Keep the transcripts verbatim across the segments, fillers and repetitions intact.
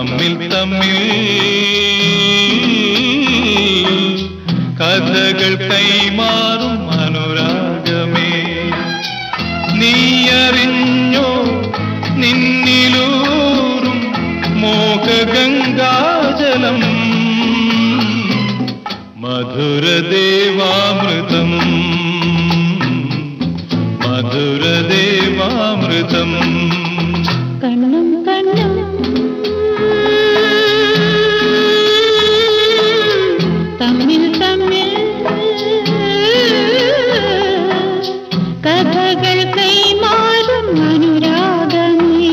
തമ്മിൽ തമ്മിൽ കഥകൾ കൈമാറും അനുരാഗമേ, നീയറിഞ്ഞോ നിന്നിലൂറും മോഹഗംഗാജലം, മധുരദേവാമൃതം മധുരദേവാമൃതം. കണ്ണും കണ്ണും തമ്മിൽ തമ്മിൽ കഥകൾ കൈമാറും അനുരാഗമേ,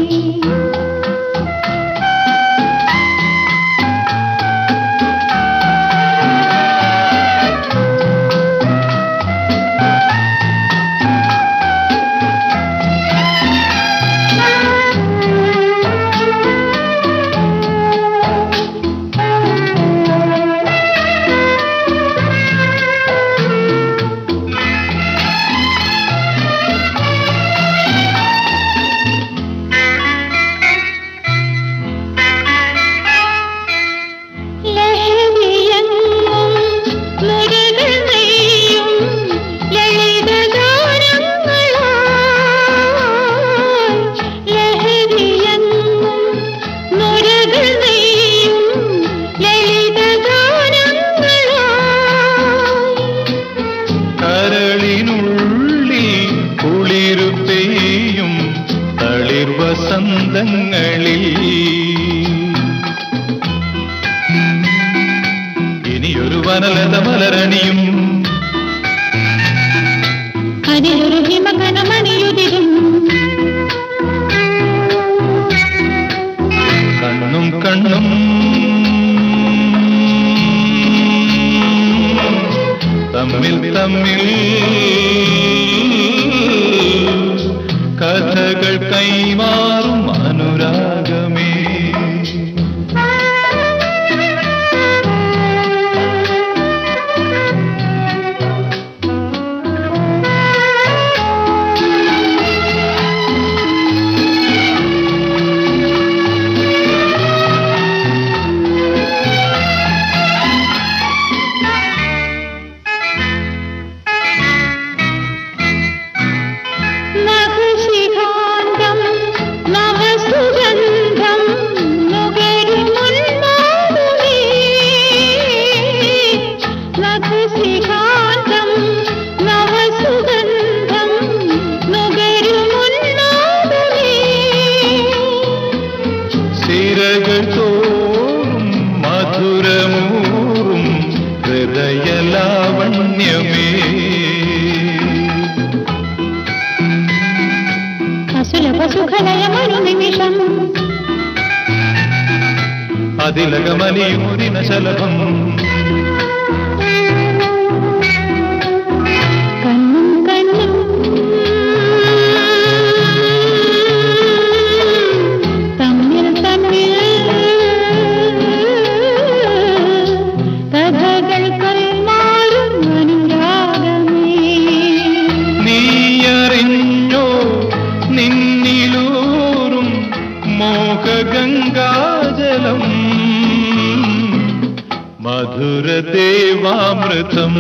വസന്തങ്ങളിൽ ഇനിയൊരു വനലത മലരണിയും, അതിലൊരു ഹിമകണമണിയുതിരും, കണ്ണും കണ്ണും തമ്മിൽ തമ്മിൽ കഥകൾ കൈമാറും അനുരാഗമേ. തോറും മധുരമൂറും ഹൃദയലാവണ്യമേ, സുഖലയമനുനിമിഷം അതിലകമലിയുരിന ശലഭം, കണ്ണും കണ്ണും തമ്മിൽ തമ്മിൽ കഥകൾ കൈമാറും അനുരാഗമേ, നീയറിഞ്ഞോ നിന്നിലൂറും മോഹഗംഗാജലം, മധുരദേവാമൃതം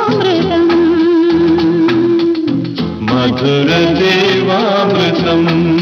മധുരദേവാമൃതം മധുരദേവാമൃതം.